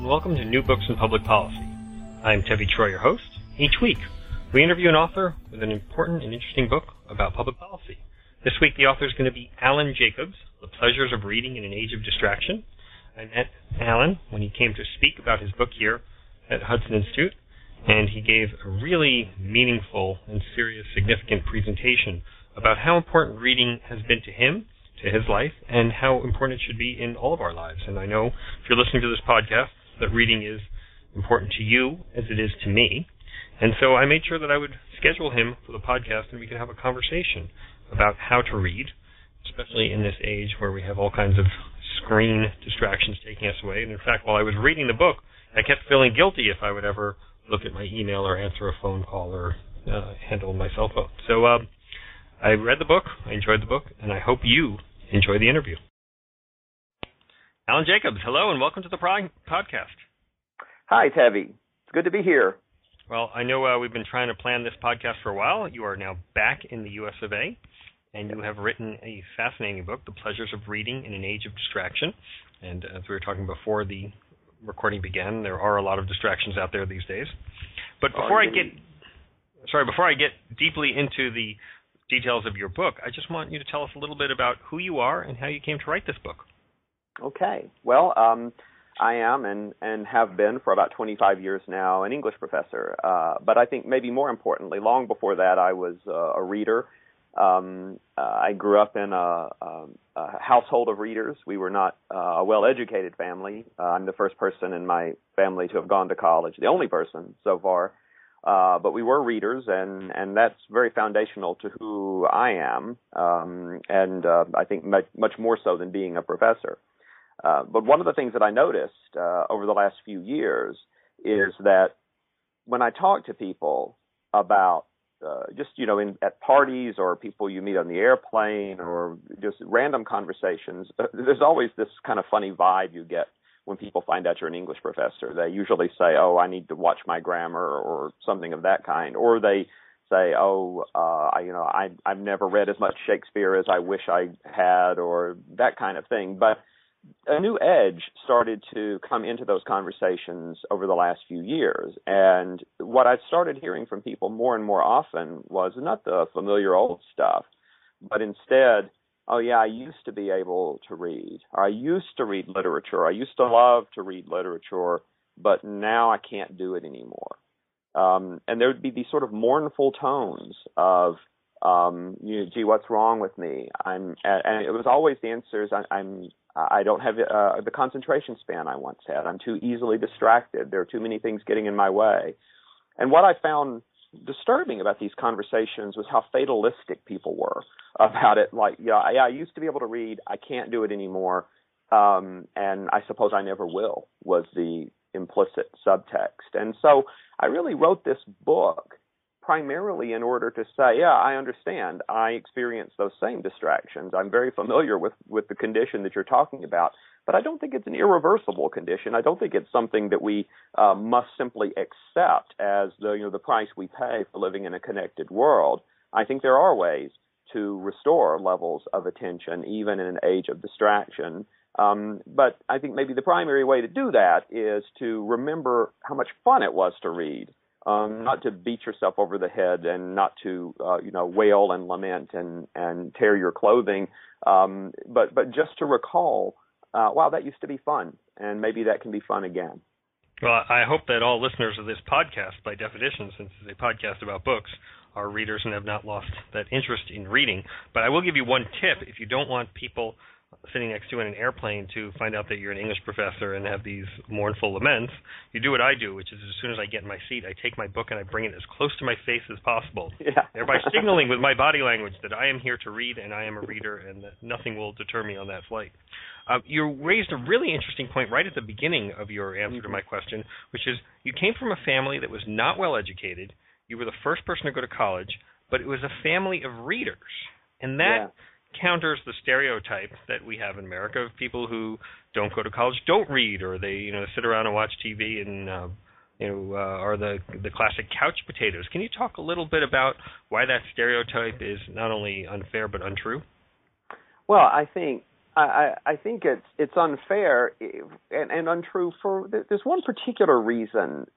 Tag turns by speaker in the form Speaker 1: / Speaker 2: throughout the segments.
Speaker 1: and welcome to New Books in Public Policy. I'm Tevi Troy, your host. Each week, we interview an author with an important and interesting book about public policy. This week, the author is going to be Alan Jacobs, The Pleasures of Reading in an Age of Distraction. I met Alan when he came to speak about his book here at Hudson Institute, and he gave a really meaningful and serious, significant presentation about how important reading has been to him, to his life, and how important it should be in all of our lives. And I know if you're listening to this podcast that reading is important to you as it is to me. And so I made sure that I would schedule him for the podcast and we could have a conversation about how to read, especially in this age where we have all kinds of screen distractions taking us away. And in fact, while I was reading the book, I kept feeling guilty if I would ever look at my email or answer a phone call or handle my cell phone. So I read the book, I enjoyed the book, and I hope you enjoy the interview. Alan Jacobs, hello and welcome to the podcast.
Speaker 2: Hi, Tevi. It's good to be here.
Speaker 1: Well, I know we've been trying to plan this podcast for a while. You are now back in the U.S. of A., and you have written a fascinating book, The Pleasures of Reading in an Age of Distraction. And as we were talking before the recording began, there are a lot of distractions out there these days. But before I get deeply into the details of your book, I just want you to tell us a little bit about who you are and how you came to write this book.
Speaker 2: Okay. Well, I am and have been for about 25 years now an English professor. But I think maybe more importantly, long before that, I was a reader. I grew up in a household of readers. We were not a well-educated family. I'm the first person in my family to have gone to college, the only person so far. But we were readers, and that's very foundational to who I am, and I think much more so than being a professor. But one of the things that I noticed over the last few years is that when I talk to people about at parties or people you meet on the airplane or just random conversations, there's always this kind of funny vibe you get when people find out you're an English professor. They usually say, oh, I need to watch my grammar or something of that kind. Or they say, I've never read as much Shakespeare as I wish I had, or that kind of thing. But a new edge started to come into those conversations over the last few years. And what I started hearing from people more and more often was not the familiar old stuff, but instead, oh, yeah, I used to be able to read, or I used to read literature, I used to love to read literature, but now I can't do it anymore. And there would be these sort of mournful tones of, gee, what's wrong with me? And it was always the answers, I don't have the concentration span I once had. I'm too easily distracted. There are too many things getting in my way. And what I found disturbing about these conversations was how fatalistic people were about it. Like, I used to be able to read. I can't do it anymore. And I suppose I never will, was the implicit subtext. And so I really wrote this book primarily in order to say, yeah, I understand. I experience those same distractions. I'm very familiar with the condition that you're talking about, but I don't think it's an irreversible condition. I don't think it's something that we must simply accept as the price we pay for living in a connected world. I think there are ways to restore levels of attention, even in an age of distraction. But I think maybe the primary way to do that is to remember how much fun it was to read. Not to beat yourself over the head and not to, wail and lament and tear your clothing, but just to recall, wow, that used to be fun, and maybe that can be fun again.
Speaker 1: Well, I hope that all listeners of this podcast, by definition, since it's a podcast about books, are readers and have not lost that interest in reading. But I will give you one tip. If you don't want people sitting next to you in an airplane to find out that you're an English professor and have these mournful laments, you do what I do, which is as soon as I get in my seat, I take my book and I bring it as close to my face as possible, thereby signaling with my body language that I am here to read and I am a reader and that nothing will deter me on that flight. You raised a really interesting point right at the beginning of your answer to my question, which is you came from a family that was not well educated. You were the first person to go to college, but it was a family of readers. And that counters the stereotype that we have in America of people who don't go to college, don't read, or they sit around and watch TV and are the classic couch potatoes. Can you talk a little bit about why that stereotype is not only unfair but untrue?
Speaker 2: Well, I think I think it's unfair and untrue for there's one particular reason.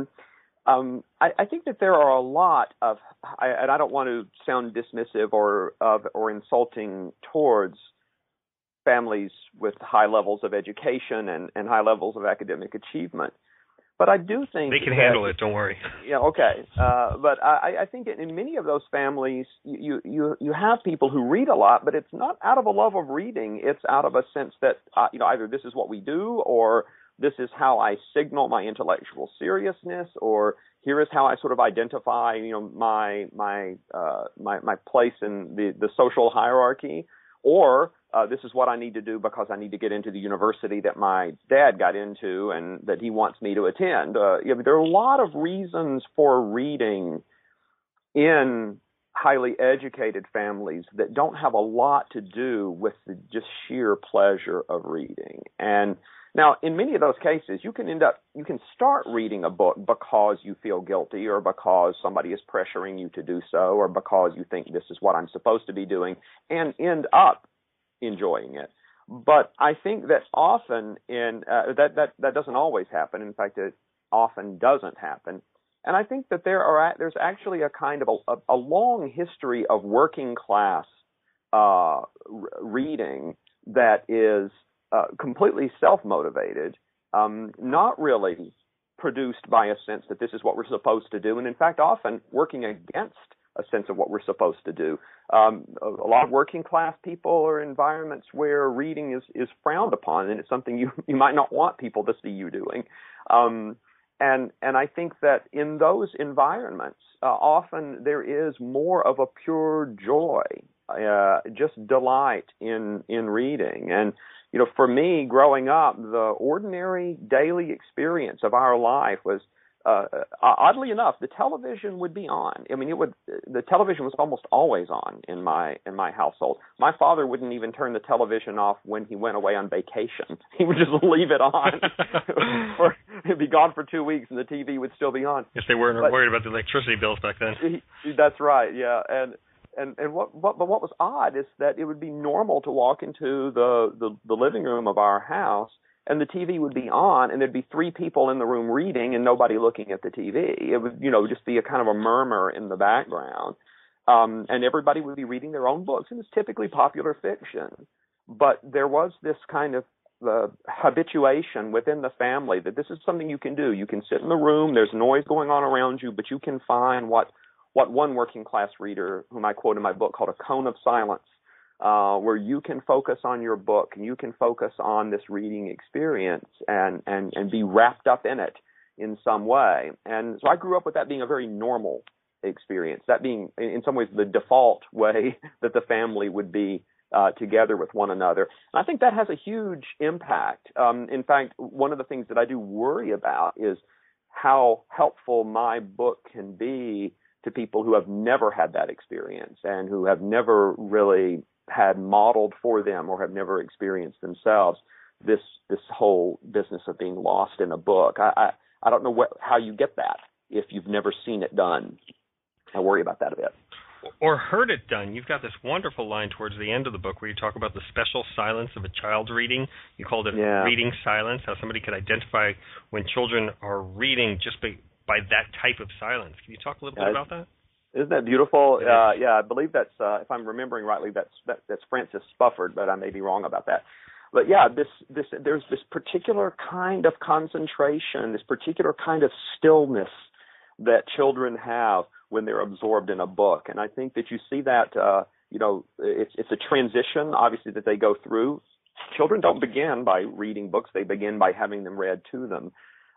Speaker 2: I think that there are a lot of, and I don't want to sound dismissive or insulting towards families with high levels of education and high levels of academic achievement. But I do think
Speaker 1: they can handle it. Don't worry.
Speaker 2: Yeah, okay. But I think in many of those families, you have people who read a lot, but it's not out of a love of reading. It's out of a sense that either this is what we do, or this is how I signal my intellectual seriousness, or here is how I sort of identify my place in the social hierarchy, or this is what I need to do because I need to get into the university that my dad got into and that he wants me to attend. There are a lot of reasons for reading in highly educated families that don't have a lot to do with the just sheer pleasure of reading. And now, in many of those cases, you can start reading a book because you feel guilty, or because somebody is pressuring you to do so, or because you think this is what I'm supposed to be doing, and end up enjoying it. But I think that often that doesn't always happen. In fact, it often doesn't happen. And I think that there's actually a kind of a long history of working class reading that is completely self-motivated, not really produced by a sense that this is what we're supposed to do, and in fact often working against a sense of what we're supposed to do. A lot of working class people are in environments where reading is frowned upon, and it's something you might not want people to see you doing. And I think that in those environments, often there is more of a pure joy, just delight in reading. And for me, growing up, the ordinary daily experience of our life was, oddly enough, the television would be on. I mean, the television was almost always on in my household. My father wouldn't even turn the television off when he went away on vacation. He would just leave it on, or he'd be gone for 2 weeks, and the TV would still be on.
Speaker 1: If they weren't worried about the electricity bills back then.
Speaker 2: That's right. Yeah, and what was odd is that it would be normal to walk into the living room of our house, and the TV would be on, and there'd be 3 people in the room reading and nobody looking at the TV. It would, just be a kind of a murmur in the background. And everybody would be reading their own books, and it's typically popular fiction. But there was this kind of habituation within the family that this is something you can do. You can sit in the room, there's noise going on around you, but you can find what one working class reader, whom I quote in my book, called a cone of silence, where you can focus on your book and you can focus on this reading experience and be wrapped up in it in some way. And so I grew up with that being a very normal experience, that being in some ways the default way that the family would be together with one another. And I think that has a huge impact. In fact, one of the things that I do worry about is how helpful my book can be to people who have never had that experience and who have never really had modeled for them or have never experienced themselves this whole business of being lost in a book. I don't know how you get that if you've never seen it done. I worry about that a bit.
Speaker 1: Or heard it done. You've got this wonderful line towards the end of the book where you talk about the special silence of a child's reading. You called it reading silence, how somebody could identify when children are reading just by that type of silence. Can you talk a little bit about that?
Speaker 2: Isn't that beautiful? Yeah, I believe that's, if I'm remembering rightly, that's Francis Spufford, but I may be wrong about that. But yeah, there's this particular kind of concentration, this particular kind of stillness that children have when they're absorbed in a book. And I think that you see that, it's a transition, obviously, that they go through. Children don't begin by reading books. They begin by having them read to them.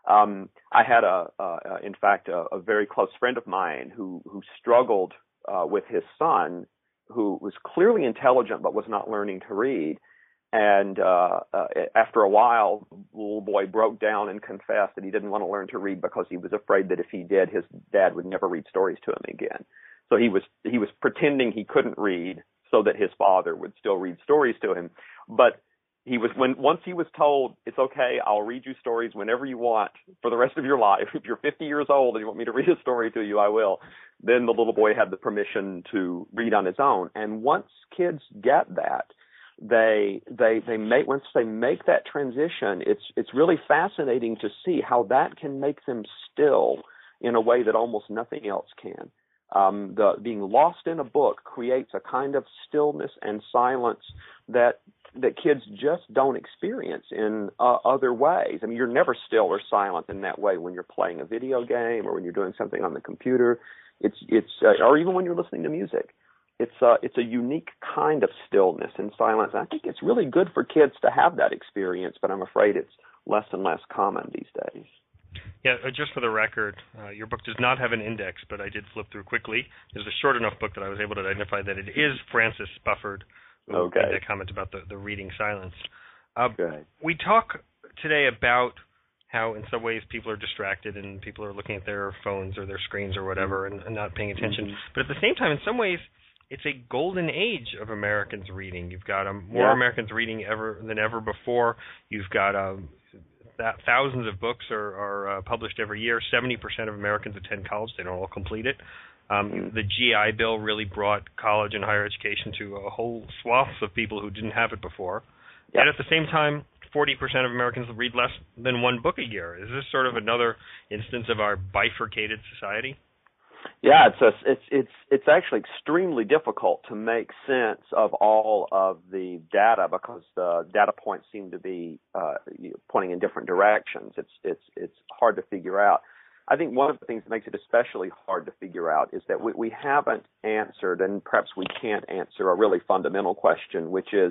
Speaker 2: I had in fact, a very close friend of mine who struggled with his son, who was clearly intelligent but was not learning to read. And after a while, the little boy broke down and confessed that he didn't want to learn to read because he was afraid that if he did, his dad would never read stories to him again. So he was pretending he couldn't read so that his father would still read stories to him. But once he was told, it's okay, I'll read you stories whenever you want for the rest of your life. If you're 50 years old and you want me to read a story to you, I will. Then the little boy had the permission to read on his own. And once kids get that, once they make that transition, it's really fascinating to see how that can make them still in a way that almost nothing else can. The being lost in a book creates a kind of stillness and silence that kids just don't experience in other ways. I mean, you're never still or silent in that way when you're playing a video game or when you're doing something on the computer. Or even when you're listening to music. It's a unique kind of stillness and silence. And I think it's really good for kids to have that experience, but I'm afraid it's less and less common these days.
Speaker 1: Yeah, just for the record, your book does not have an index, but I did flip through quickly. It's a short enough book that I was able to identify that it is Francis Spufford who made that comment about the reading silence. We talk today about how in some ways people are distracted and people are looking at their phones or their screens or whatever and not paying attention. But at the same time, in some ways, it's a golden age of Americans reading. You've got more Americans reading than ever before. You've got thousands of books are published every year. 70% of Americans attend college. They don't all complete it. The GI Bill really brought college and higher education to a whole swath of people who didn't have it before. Yep. And at the same time, 40% of Americans read less than one book a year. Is this sort of another instance of our bifurcated society?
Speaker 2: Yeah, it's actually extremely difficult to make sense of all of the data because the data points seem to be pointing in different directions. It's hard to figure out. I think one of the things that makes it especially hard to figure out is that we haven't answered, and perhaps we can't answer, a really fundamental question, which is,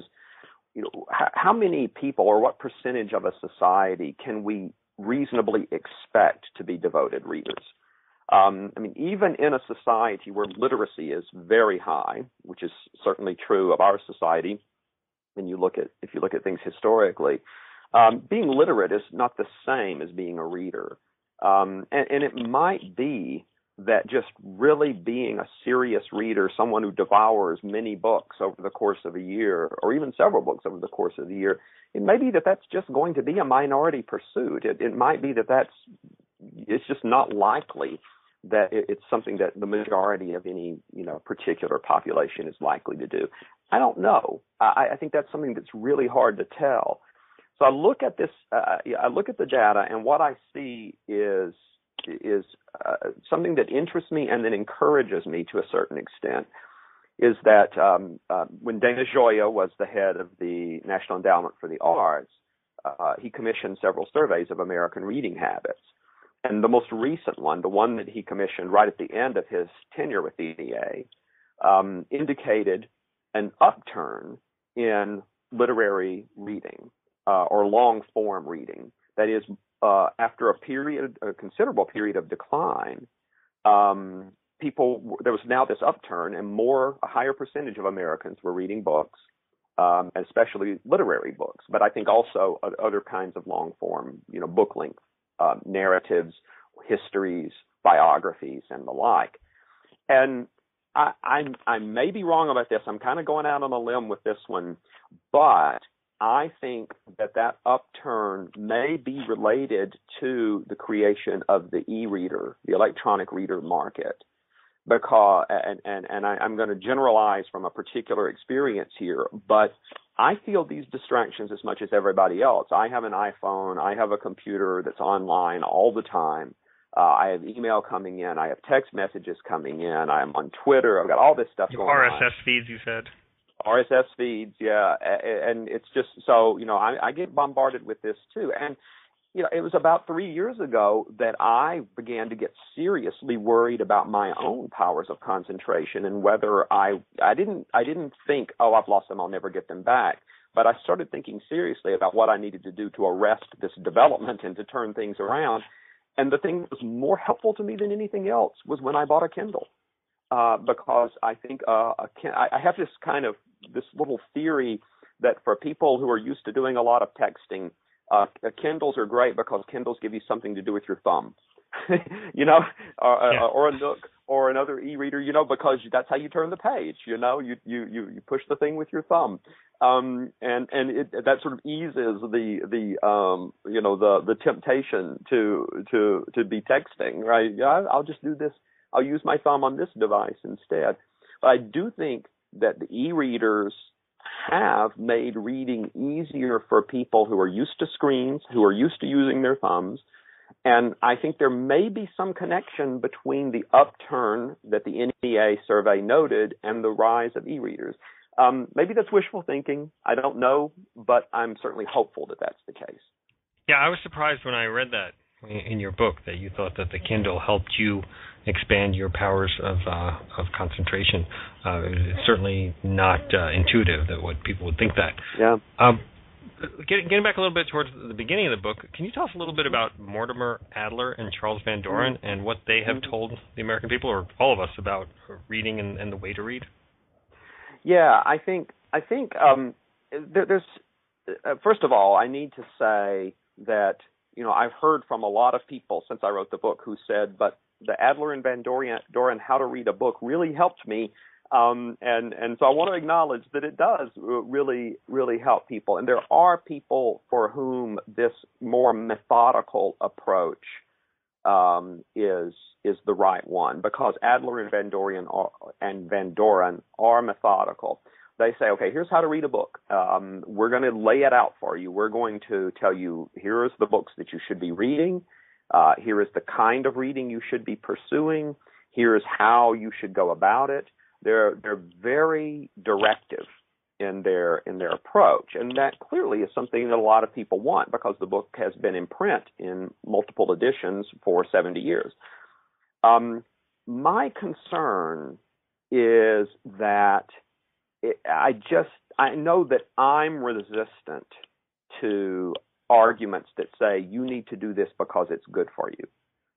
Speaker 2: how many people or what percentage of a society can we reasonably expect to be devoted readers? I mean, even in a society where literacy is very high, which is certainly true of our society, and if you look at things historically, being literate is not the same as being a reader. And it might be that just really being a serious reader, someone who devours many books over the course of a year, or even several books over the course of the year, it may be that that's just going to be a minority pursuit. It might be that it's just not likely that it's something that the majority of any particular population is likely to do. I don't know. I think that's something that's really hard to tell. So I look at this. I look at the data, and what I see is something that interests me and that encourages me to a certain extent. Is that when Dana Gioia was the head of the National Endowment for the Arts, he commissioned several surveys of American reading habits. And the most recent one, the one that he commissioned right at the end of his tenure with the NEA, indicated an upturn in literary reading or long-form reading. That is, after a considerable period of decline, there was now this upturn, and a higher percentage of Americans were reading books, especially literary books, but I think also other kinds of long-form, book-length narratives, histories, biographies, and the like. And I may be wrong about this. I'm kind of going out on a limb with this one, but I think that upturn may be related to the creation of the e-reader, the electronic reader market. Because, I'm going to generalize from a particular experience here, but I feel these distractions as much as everybody else. I have an iPhone. I have a computer that's online all the time. I have email coming in. I have text messages coming in. I'm on Twitter. I've got all this stuff going on.
Speaker 1: RSS feeds, you said?
Speaker 2: RSS feeds, yeah. And it's just so, I get bombarded with this too. And it was about 3 years ago that I began to get seriously worried about my own powers of concentration and whether I didn't think, I've lost them, I'll never get them back. But I started thinking seriously about what I needed to do to arrest this development and to turn things around. And the thing that was more helpful to me than anything else was when I bought a Kindle. Because I think I have this little theory that for people who are used to doing a lot of texting, Kindles are great because Kindles give you something to do with your thumb, or a Nook or another e-reader, because that's how you turn the page. You push the thing with your thumb, and that sort of eases the temptation to be texting, right? I'll just do this. I'll use my thumb on this device instead. But I do think that the e-readers have made reading easier for people who are used to screens, who are used to using their thumbs. And I think there may be some connection between the upturn that the NEA survey noted and the rise of e-readers. Maybe that's wishful thinking. I don't know, but I'm certainly hopeful that that's the case.
Speaker 1: Yeah, I was surprised when I read that in your book, that you thought that the Kindle helped you expand your powers of concentration. It's certainly not intuitive that what people would think that.
Speaker 2: Yeah.
Speaker 1: Getting back a little bit towards the beginning of the book, can you tell us a little bit about Mortimer Adler and Charles Van Doren and what they have told the American people, or all of us, about reading and the way to read?
Speaker 2: Yeah, I think there's first of all, I need to say that, I've heard from a lot of people since I wrote the book who said, but the Adler and Van Doren How to Read a Book really helped me. And so I want to acknowledge that it does really, really help people. And there are people for whom this more methodical approach is the right one, because Adler and Van Doren are methodical. They say, okay, here's how to read a book. We're going to lay it out for you. We're going to tell you, here is the books that you should be reading. Here is the kind of reading you should be pursuing. Here is how you should go about it. They're very directive in their approach, and that clearly is something that a lot of people want, because the book has been in print in multiple editions for 70 years. My concern is that I know that I'm resistant to arguments that say you need to do this because it's good for you.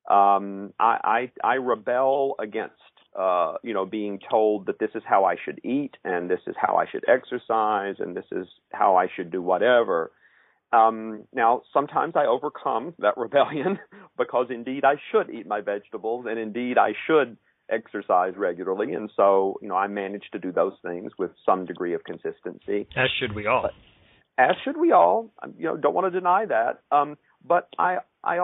Speaker 2: I rebel against being told that this is how I should eat, and this is how I should exercise, and this is how I should do whatever. Now, sometimes I overcome that rebellion because indeed I should eat my vegetables, and indeed I should exercise regularly, and so I manage to do those things with some degree of consistency.
Speaker 1: As should we all.
Speaker 2: As should we all. Don't want to deny that. But I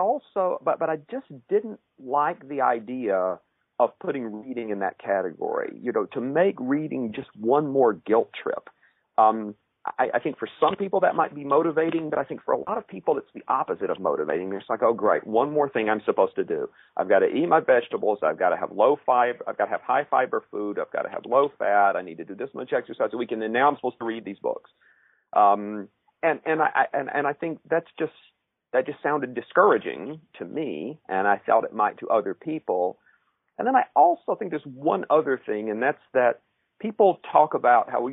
Speaker 2: just didn't like the idea of putting reading in that category. To make reading just one more guilt trip. I think for some people that might be motivating, but I think for a lot of people it's the opposite of motivating. It's like, oh great, one more thing I'm supposed to do. I've got to eat my vegetables. I've got to have low fiber. I've got to have high fiber food. I've got to have low fat. I need to do this much exercise a week, and then now I'm supposed to read these books. And I think that just sounded discouraging to me, and I felt it might to other people. And then I also think there's one other thing, and that's that people talk about how,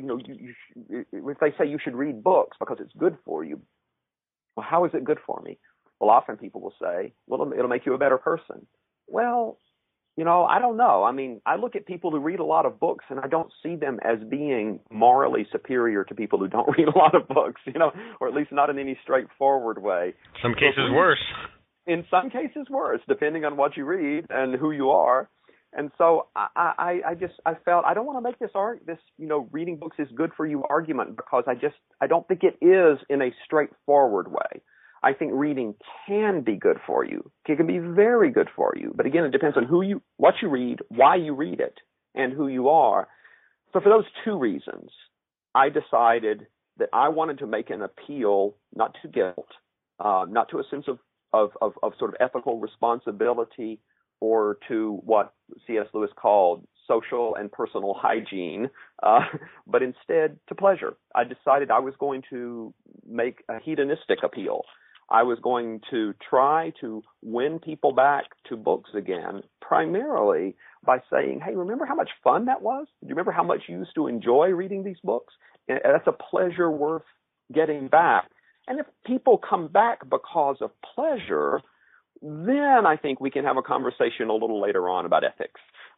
Speaker 2: if they say you should read books because it's good for you, well, how is it good for me? Well, often people will say, well, it'll make you a better person. Well, I don't know. I mean, I look at people who read a lot of books, and I don't see them as being morally superior to people who don't read a lot of books, or at least not in any straightforward way.
Speaker 1: Some cases worse.
Speaker 2: In some cases worse, depending on what you read and who you are. And so I felt I don't want to make this reading books is good for you argument, because I don't think it is in a straightforward way. I think reading can be good for you. It can be very good for you. But again, it depends on what you read, why you read it, and who you are. So for those two reasons, I decided that I wanted to make an appeal, not to guilt, not to a sense of sort of ethical responsibility, or to what C.S. Lewis called social and personal hygiene, but instead to pleasure. I decided I was going to make a hedonistic appeal. I was going to try to win people back to books again, primarily by saying, hey, remember how much fun that was? Do you remember how much you used to enjoy reading these books? And that's a pleasure worth getting back. And if people come back because of pleasure, then I think we can have a conversation a little later on about ethics.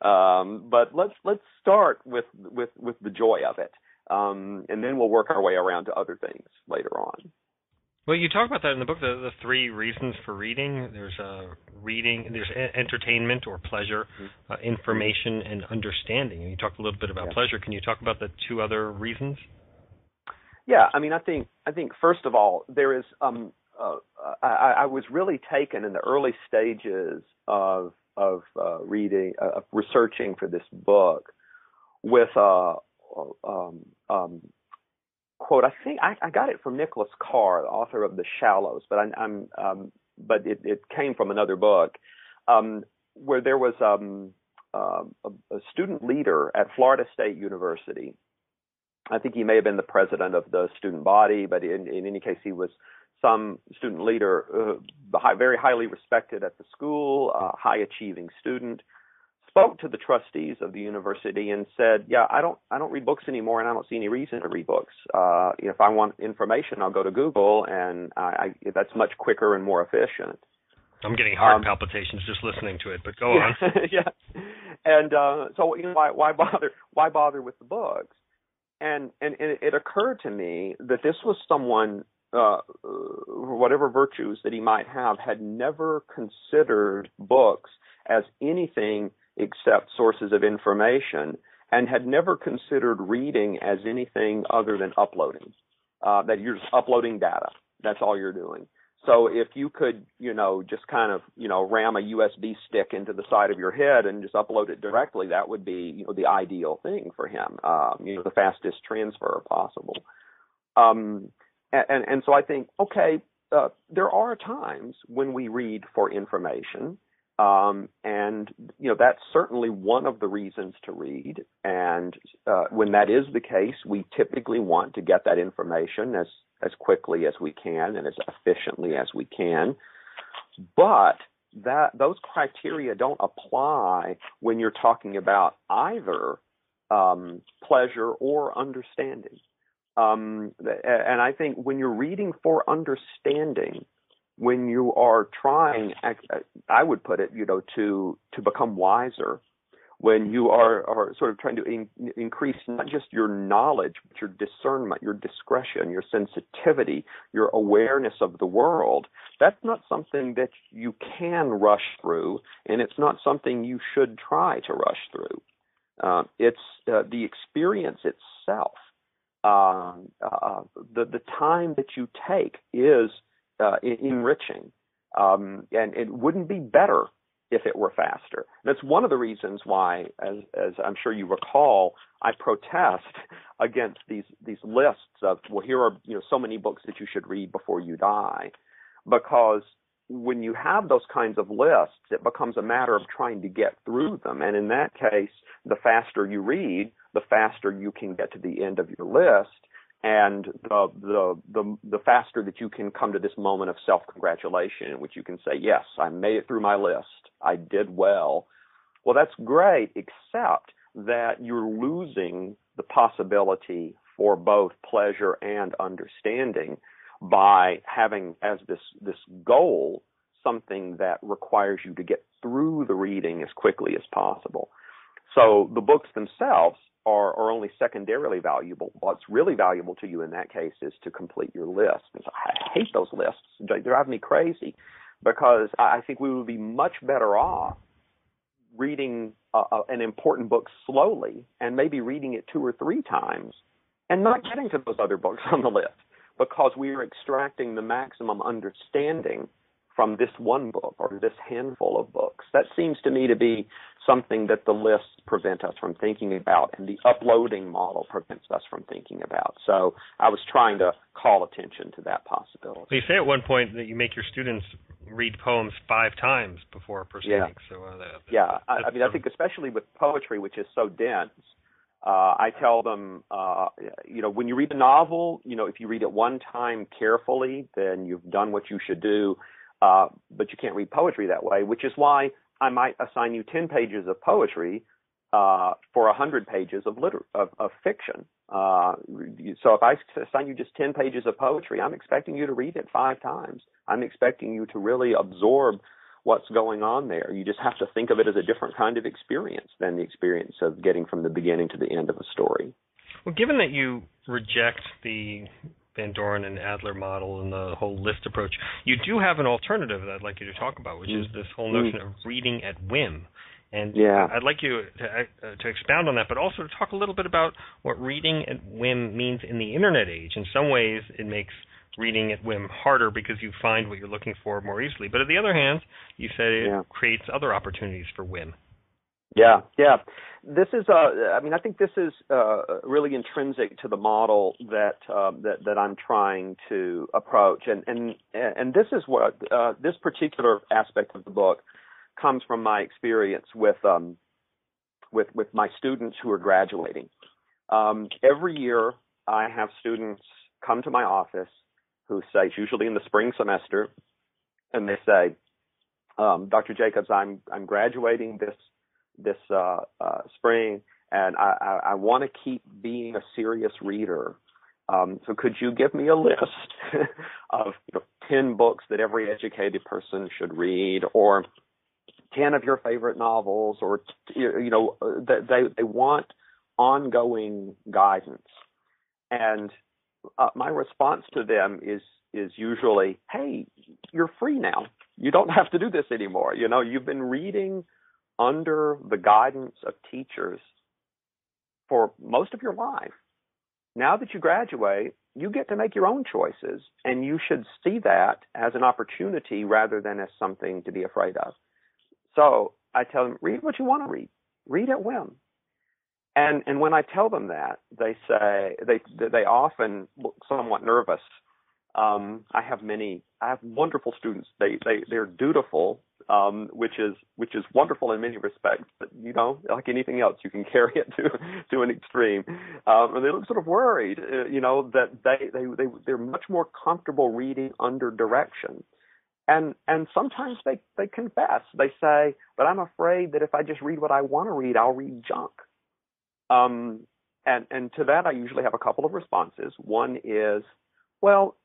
Speaker 2: But let's start with the joy of it, and then we'll work our way around to other things later on.
Speaker 1: Well, you talk about that in the book, the three reasons for reading. There's there's entertainment or pleasure, information, and understanding. And you talked a little bit about pleasure. Can you talk about the two other reasons?
Speaker 2: Yeah, I mean, I think first of all, there is. I was really taken in the early stages of reading, researching for this book, with quote. I think I got it from Nicholas Carr, the author of The Shallows, but but it came from another book, where there was a student leader at Florida State University. I think he may have been the president of the student body, but in any case, he was some student leader, very highly respected at the school, high achieving student. Spoke to the trustees of the university and said, "Yeah, I don't read books anymore, and I don't see any reason to read books. If I want information, I'll go to Google, and that's much quicker and more efficient."
Speaker 1: I'm getting heart palpitations just listening to it, but go on.
Speaker 2: Yeah, and so why bother? Why bother with the books? And it occurred to me that this was someone, whatever virtues that he might have, had never considered books as anything except sources of information, and had never considered reading as anything other than uploading, that you're just uploading data. That's all you're doing. So if you could, just kind of, ram a USB stick into the side of your head and just upload it directly, that would be, the ideal thing for him, the fastest transfer possible. And so I think, okay, there are times when we read for information. And that's certainly one of the reasons to read. And when that is the case, we typically want to get that information as quickly as we can and as efficiently as we can. But those criteria don't apply when you're talking about either pleasure or understanding. And I think when you're reading for understanding, when you are trying, I would put it, to become wiser, when you are sort of trying to increase not just your knowledge, but your discernment, your discretion, your sensitivity, your awareness of the world, that's not something that you can rush through, and it's not something you should try to rush through. It's the experience itself. The time that you take is enriching, and it wouldn't be better if it were faster. That's one of the reasons why, as I'm sure you recall, I protest against these lists of, well, here are so many books that you should read before you die, because when you have those kinds of lists, it becomes a matter of trying to get through them, and in that case, the faster you read, the faster you can get to the end of your list. And the faster that you can come to this moment of self-congratulation in which you can say, yes, I made it through my list. I did well. Well, that's great, except that you're losing the possibility for both pleasure and understanding by having as this goal something that requires you to get through the reading as quickly as possible. So the books themselves are only secondarily valuable. What's really valuable to you in that case is to complete your list. And so I hate those lists. They drive me crazy, because I think we would be much better off reading an important book slowly and maybe reading it 2 or 3 times and not getting to those other books on the list, because we are extracting the maximum understanding from this one book or this handful of books. That seems to me to be something that the lists prevent us from thinking about, and the uploading model prevents us from thinking about. So I was trying to call attention to that possibility.
Speaker 1: So you say at one point that you make your students read poems 5 times before proceeding.
Speaker 2: Yeah. So, I mean, I think especially with poetry, which is so dense, I tell them, when you read a novel, if you read it one time carefully, then you've done what you should do. But you can't read poetry that way, which is why I might assign you 10 pages of poetry for 100 pages of fiction. So if I assign you just 10 pages of poetry, I'm expecting you to read it 5 times. I'm expecting you to really absorb what's going on there. You just have to think of it as a different kind of experience than the experience of getting from the beginning to the end of a story.
Speaker 1: Well, given that you reject the Van Doren and Adler model and the whole list approach, you do have an alternative that I'd like you to talk about, which is this whole notion of reading at whim. And I'd like you to expound on that, but also to talk a little bit about what reading at whim means in the Internet age. In some ways, it makes reading at whim harder because you find what you're looking for more easily. But on the other hand, you said it creates other opportunities for whim.
Speaker 2: Yeah. this is I think this is really intrinsic to the model that I'm trying to approach, and this is what this particular aspect of the book comes from my experience with my students who are graduating. Every year, I have students come to my office who say, it's usually in the spring semester, and they say, Dr. Jacobs, I'm graduating this spring, and I want to keep being a serious reader. So could you give me a list of 10 books that every educated person should read, or 10 of your favorite novels, or they want ongoing guidance. And my response to them is usually, hey, you're free now. You don't have to do this anymore. You've been reading under the guidance of teachers for most of your life. Now that you graduate, you get to make your own choices, and you should see that as an opportunity rather than as something to be afraid of. So I tell them, read what you want to read. Read at whim. And when I tell them that, they say they often look somewhat nervous. I have wonderful students. They're dutiful, which is wonderful in many respects. But like anything else, you can carry it to an extreme. And they look sort of worried, that they're much more comfortable reading under direction. And sometimes they confess. They say, but I'm afraid that if I just read what I want to read, I'll read junk. And to that, I usually have a couple of responses. One is, well,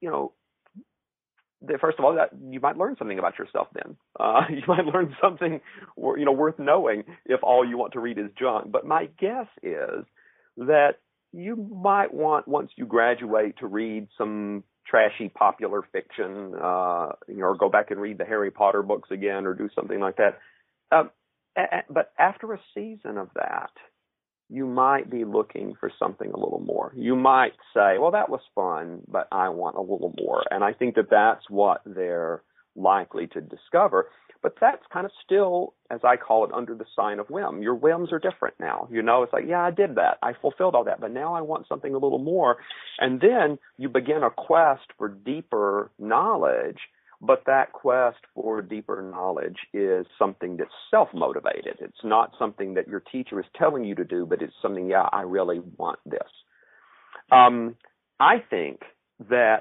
Speaker 2: first of all, that you might learn something about yourself then. You might learn something, worth knowing if all you want to read is junk. But my guess is that you might want, once you graduate, to read some trashy popular fiction, or go back and read the Harry Potter books again, or do something like that. But after a season of that, you might be looking for something a little more. You might say, well, that was fun, but I want a little more. And I think that that's what they're likely to discover. But that's kind of still, as I call it, under the sign of whim. Your whims are different now. It's like, yeah, I did that. I fulfilled all that. But now I want something a little more. And then you begin a quest for deeper knowledge. But that quest for deeper knowledge is something that's self-motivated. It's not something that your teacher is telling you to do, but it's something, yeah, I really want this. I think that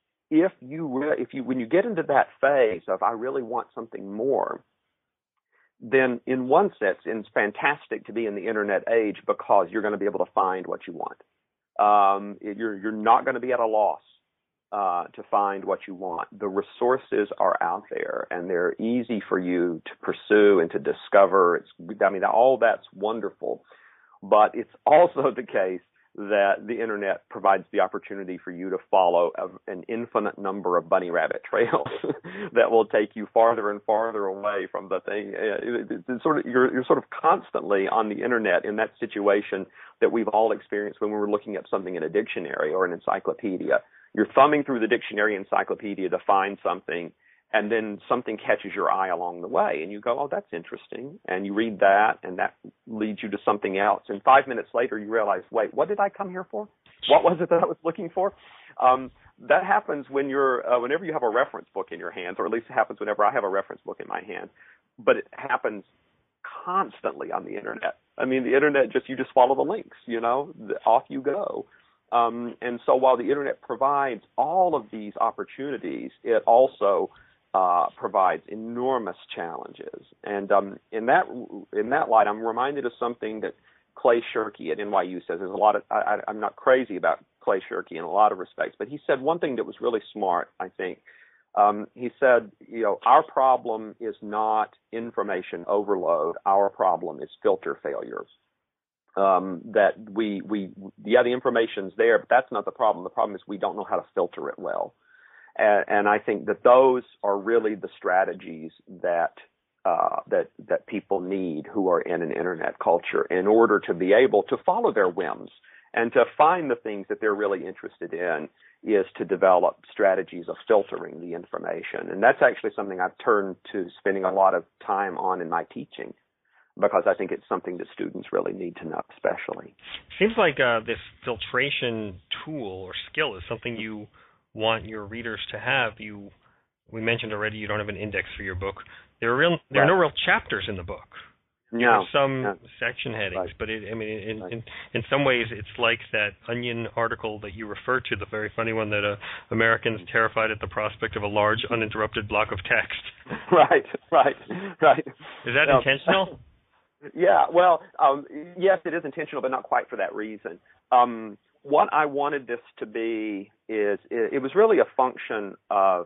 Speaker 2: when you get into that phase of I really want something more, then in one sense, it's fantastic to be in the internet age because you're going to be able to find what you want. You're not going to be at a loss to find what you want. The resources are out there, and they're easy for you to pursue and to discover. All that's wonderful, but it's also the case that the internet provides the opportunity for you to follow an infinite number of bunny rabbit trails that will take you farther and farther away from the thing. You're sort of constantly on the internet in that situation that we've all experienced when we were looking up something in a dictionary or an encyclopedia. You're thumbing through the dictionary encyclopedia to find something, and then something catches your eye along the way, and you go, oh, that's interesting, and you read that, and that leads you to something else, and 5 minutes later you realize, wait, what did I come here for? What was it that I was looking for? That happens whenever you have a reference book in your hands, or at least it happens whenever I have a reference book in my hand, but it happens constantly on the internet. The internet, you just follow the links, off you go. And so while the internet provides all of these opportunities, it also provides enormous challenges. And in that light, I'm reminded of something that Clay Shirky at NYU says. There's a lot of I'm not crazy about Clay Shirky in a lot of respects, but he said one thing that was really smart, I think. He said, our problem is not information overload. Our problem is filter failure. That the information's there, but that's not the problem. The problem is we don't know how to filter it well. And I think that those are really the strategies that people need who are in an internet culture in order to be able to follow their whims and to find the things that they're really interested in, is to develop strategies of filtering the information. And that's actually something I've turned to spending a lot of time on in my teaching. because I think it's something that students really need to know, especially.
Speaker 1: Seems like this filtration tool or skill is something you want your readers to have. We mentioned already you don't have an index for your book. There are no real chapters in the book. There are some section headings, but in some ways it's like that Onion article that you referred to, the very funny one that Americans terrified at the prospect of a large uninterrupted block of text.
Speaker 2: Right.
Speaker 1: Is that intentional?
Speaker 2: Yeah, well, yes, it is intentional, but not quite for that reason. What I wanted this to be is it was really a function of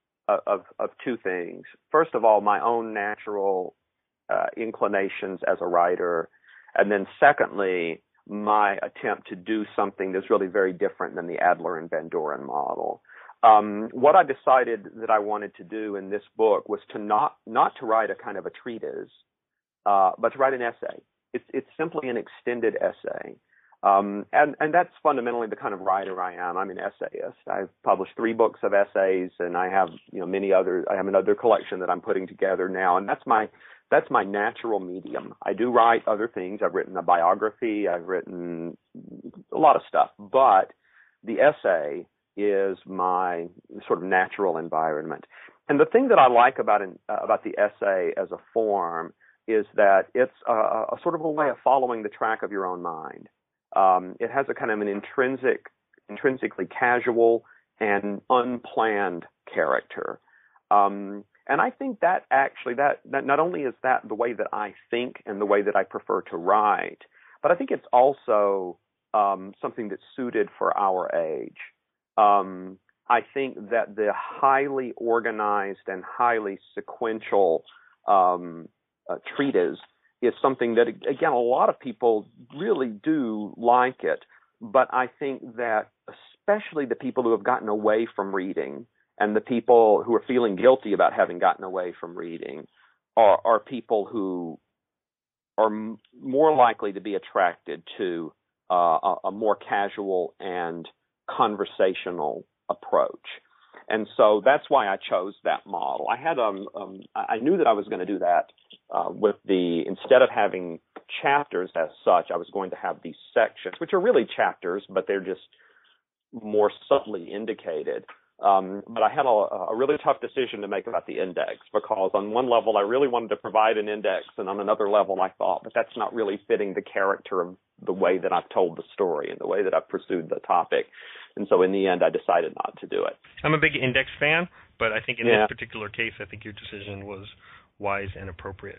Speaker 2: two things. First of all, my own natural inclinations as a writer, and then secondly, my attempt to do something that's really very different than the Adler and Van Doren model. What I decided that I wanted to do in this book was to not to write a kind of a treatise, but to write an essay. It's simply an extended essay. And that's fundamentally the kind of writer I am. I'm an essayist. I've published 3 books of essays, and I have many others. I have another collection that I'm putting together now, and that's my natural medium. I do write other things. I've written a biography. I've written a lot of stuff, but the essay is my sort of natural environment. And the thing that I like about the essay as a form is that it's a sort of a way of following the track of your own mind. It has a kind of an intrinsically casual and unplanned character. And I think that actually, that not only is that the way that I think and the way that I prefer to write, but I think it's also something that's suited for our age. I think that the highly organized and highly sequential treatise is something that, again, a lot of people really do like it. But I think that especially the people who have gotten away from reading and the people who are feeling guilty about having gotten away from reading are people who are more likely to be attracted to a more casual and conversational approach. And so that's why I chose that model. I had I knew that I was going to do that instead of having chapters as such, I was going to have these sections, which are really chapters, but they're just more subtly indicated. But I had a really tough decision to make about the index, because on one level I really wanted to provide an index, and on another level I thought, but that's not really fitting the character of the way that I've told the story and the way that I've pursued the topic. And so in the end I decided not to do it.
Speaker 1: I'm a big index fan, but I think in this particular case, I think your decision was wise and appropriate.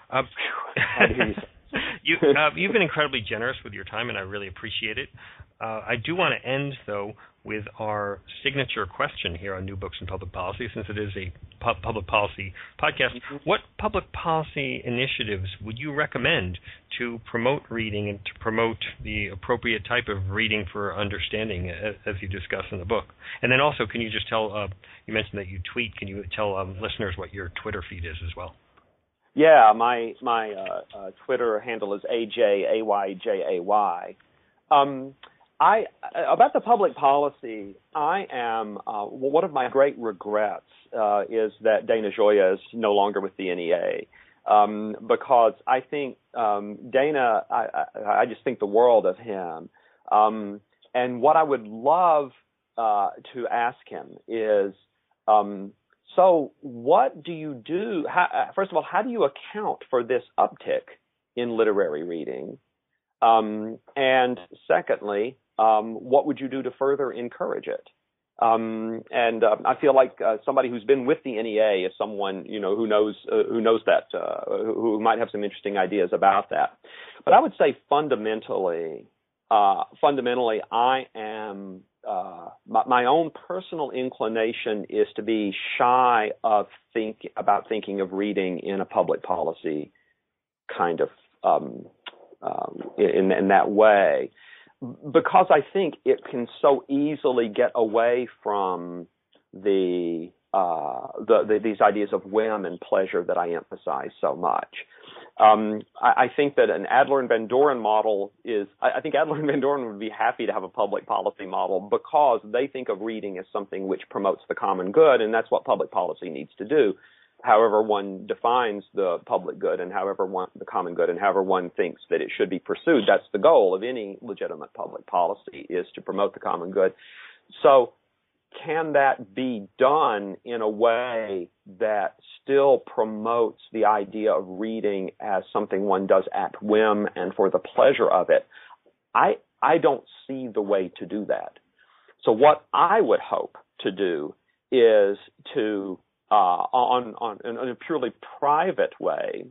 Speaker 1: You've been incredibly generous with your time, and I really appreciate it. I do want to end, though, with our signature question here on New Books in Public Policy, since it is a public policy podcast. Mm-hmm. What public policy initiatives would you recommend to promote reading and to promote the appropriate type of reading for understanding, as you discuss in the book? And then also, can you just tell, you mentioned that you tweet, can you tell listeners what your Twitter feed is as well?
Speaker 2: Yeah, my Twitter handle is AJAYJAY. About the public policy, I am one of my great regrets is that Dana Gioia is no longer with the NEA, because I think Dana, I just think the world of him, and what I would love to ask him is, so what do you do? First of all, how do you account for this uptick in literary reading? And secondly, what would you do to further encourage it? And I feel like somebody who's been with the NEA is someone who knows that, who might have some interesting ideas about that. But I would say fundamentally, I am my own personal inclination is to be shy of thinking of reading in a public policy kind of in that way, because I think it can so easily get away from these ideas of whim and pleasure that I emphasize so much. I think that an Adler and Van Doren model I think Adler and Van Doren would be happy to have a public policy model, because they think of reading as something which promotes the common good, and that's what public policy needs to do. however one defines the public good and the common good, and however one thinks that it should be pursued. That's the goal of any legitimate public policy, is to promote the common good. So can that be done in a way that still promotes the idea of reading as something one does at whim and for the pleasure of it? I don't see the way to do that. So what I would hope to do is to, in a purely private way,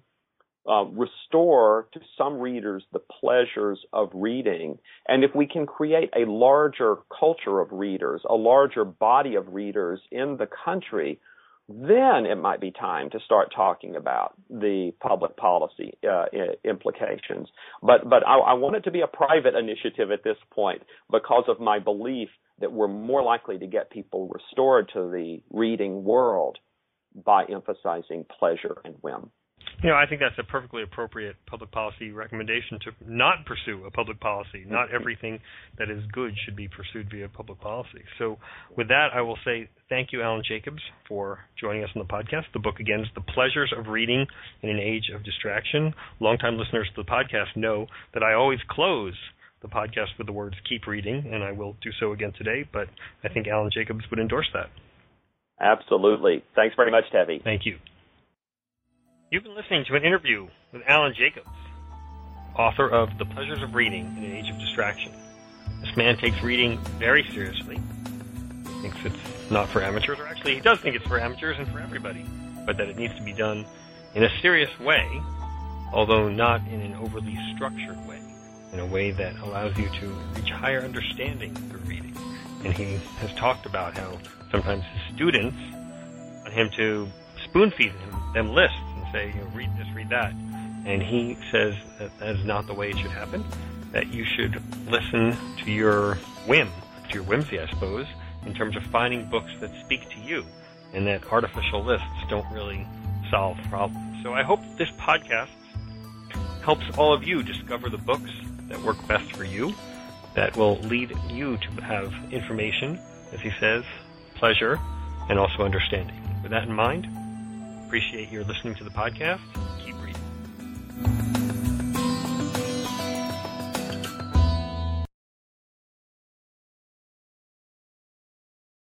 Speaker 2: restore to some readers the pleasures of reading. And if we can create a larger culture of readers, a larger body of readers in the country, then it might be time to start talking about the public policy implications. But I want it to be a private initiative at this point, because of my belief that we're more likely to get people restored to the reading world by emphasizing pleasure and whim.
Speaker 1: I think that's a perfectly appropriate public policy recommendation, to not pursue a public policy. Not everything that is good should be pursued via public policy. So with that, I will say thank you, Alan Jacobs, for joining us on the podcast. The book, again, is The Pleasures of Reading in an Age of Distraction. Longtime listeners to the podcast know that I always close the podcast with the words "keep reading," and I will do so again today, but I think Alan Jacobs would endorse that.
Speaker 2: Absolutely. Thanks very much, Tevi.
Speaker 1: Thank you. You've been listening to an interview with Alan Jacobs, author of The Pleasures of Reading in an Age of Distraction. This man takes reading very seriously. He thinks it's not for amateurs, or actually he does think it's for amateurs and for everybody, but that it needs to be done in a serious way, although not in an overly structured way, in a way that allows you to reach higher understanding through reading. And he has talked about how sometimes his students want him to spoon-feed them lists and say, read this, read that. And he says that is not the way it should happen, that you should listen to your whim, to your whimsy, I suppose, in terms of finding books that speak to you, and that artificial lists don't really solve problems. So I hope this podcast helps all of you discover the books that work best for you, that will lead you to have information, as he says, pleasure, and also understanding. With that in mind, appreciate your listening to the podcast.